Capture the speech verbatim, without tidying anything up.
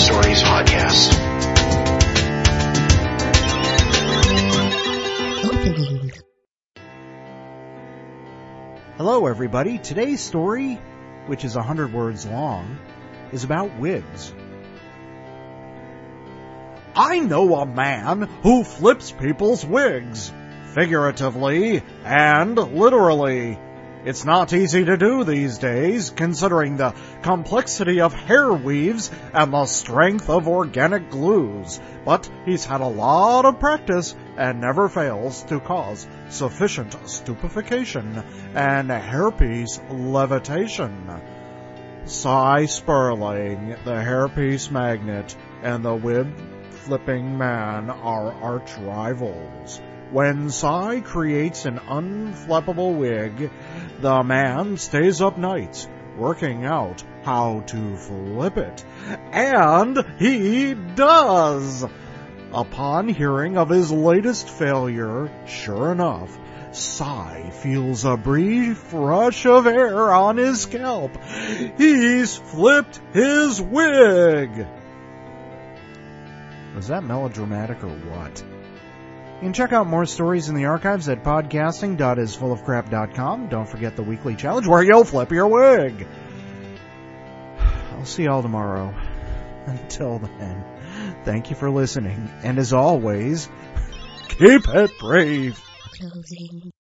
Stories Podcast. Opening. Hello, everybody. Today's story, which is a hundred words long, is about wigs. I know a man who flips people's wigs, figuratively and literally. It's not easy to do these days, considering the complexity of hair weaves and the strength of organic glues, but he's had a lot of practice and never fails to cause sufficient stupefaction and hairpiece levitation. Cy Sperling, the hairpiece magnate, and the wig-flipping man are arch rivals. When Cy creates an unflappable wig, the man stays up nights working out how to flip it. And he does! Upon hearing of his latest failure, sure enough, Cy feels a brief rush of air on his scalp. He's flipped his wig! Was that melodramatic or what? You can check out more stories in the archives at podcasting dot is full of crap dot com. Don't forget the weekly challenge where you'll flip your wig. I'll see y'all tomorrow. Until then, thank you for listening. And as always, keep it brave. Closing.